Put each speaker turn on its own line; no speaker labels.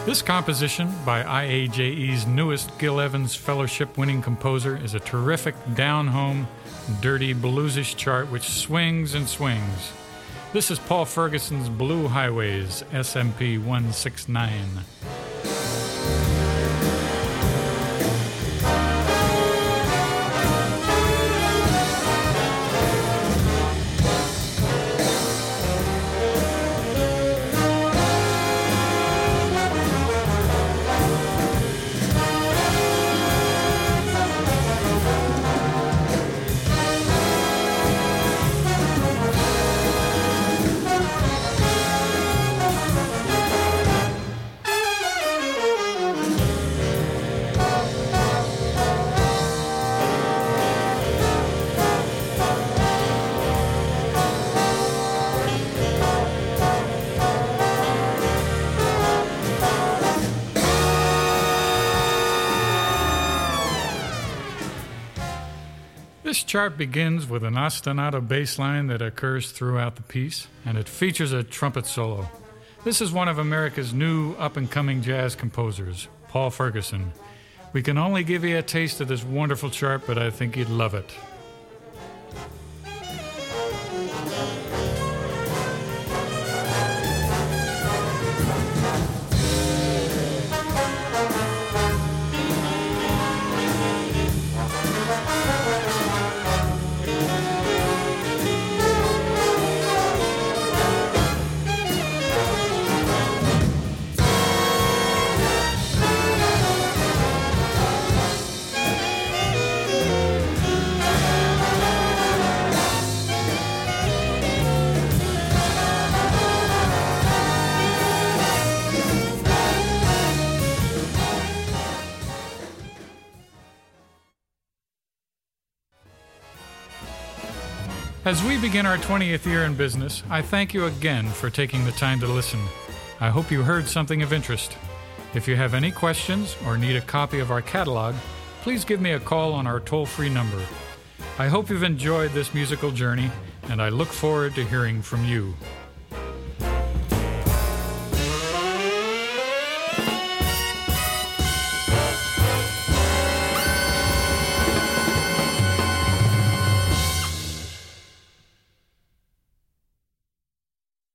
This composition by IAJE's newest Gil Evans Fellowship-winning composer is a terrific down-home, dirty, bluesish chart which swings and swings. This is Paul Ferguson's Blue Highways, SMP 169. This chart begins with an ostinato bass line that occurs throughout the piece, and it features a trumpet solo. This is one of America's new up-and-coming jazz composers, Paul Ferguson. We can only give you a taste of this wonderful chart, but I think you'd love it. As we begin our 20th year in business, I thank you again for taking the time to listen. I hope you heard something of interest. If you have any questions or need a copy of our catalog, please give me a call on our toll-free number. I hope you've enjoyed this musical journey, and I look forward to hearing from you.